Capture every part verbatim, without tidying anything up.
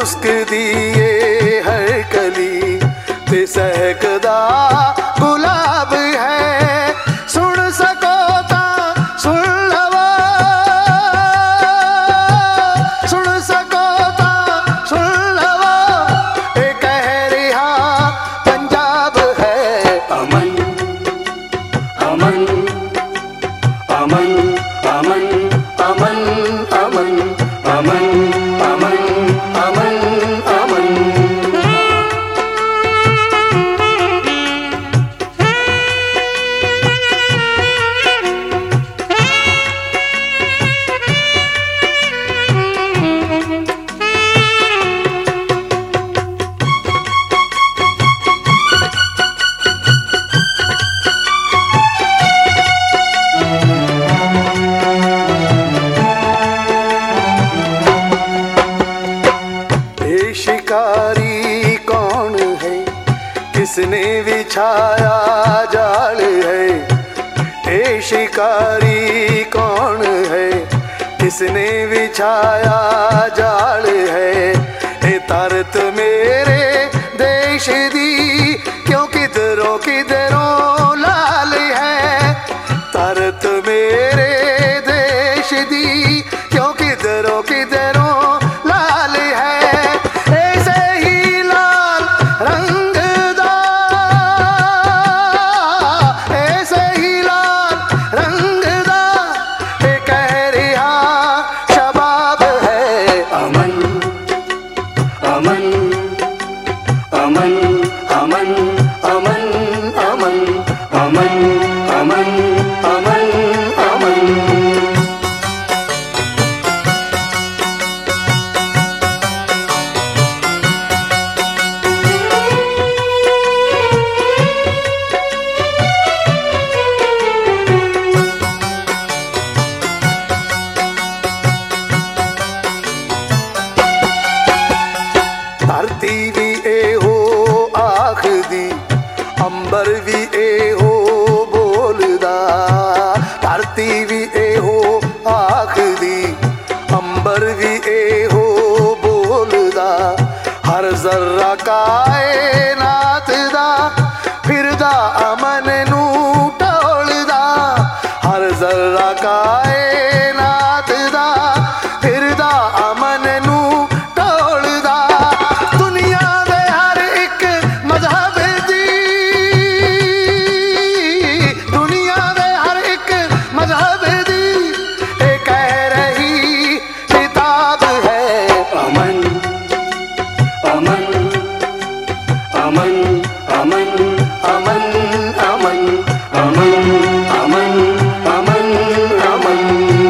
मुस्कदी ये हर कली ते सहकदा गुलाब है। सुन सको ता सुन लवो, सुन सको ता सुन लवो, ए कह रिहा पंजाब है। अमन अमन अमन अमन अमन अमन अमन अमन अमन अमन। शिकारी कौन है, किसने बिछाया जाल है। ए शिकारी कौन है, किसने बिछाया जाल है। ए तरत मेरे देश दी क्यों किधरों किधरों लाल है। तरत मेरे देश दी क्यों किधरों किधरों लाल है। अमन अमन अमन अमन अमन अमन अमन अमन अमन। धरती भी ए हो आखदी, अंबर भी ए हो बोलदा। धरती भी ए हो आखदी, अंबर भी ए हो बोलदा। हर जर्रा कायनात दा फिरदा अमन नू टोलदा। हर जर्रा कायनात दा फिरदा अमन नू टोलदा। दुनिया दे हर एक मजहब दी, दुनिया दे हर एक मजहब दी ए कह रही किताब है। अमन अमन अमन अमन अमन अमन अमन अमन अमन अमन।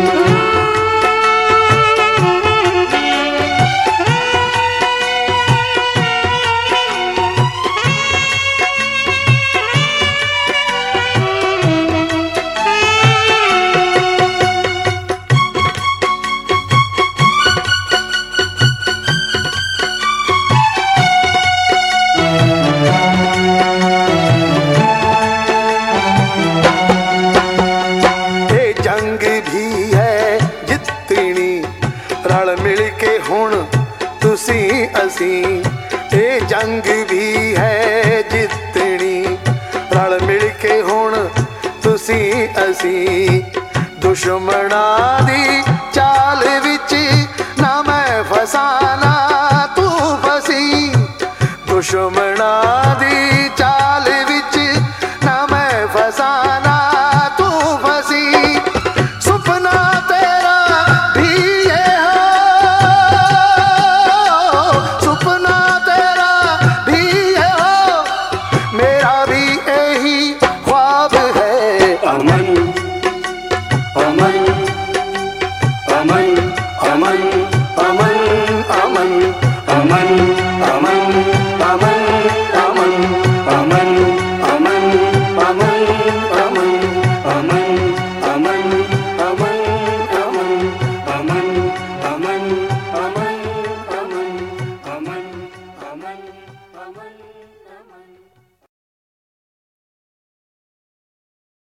जंग भी है जितनी रल मिल के हुण तुसी असी। ए जंग भी है जितनी रल मिल के हुण तुसी असी। दुश्मना दी चाल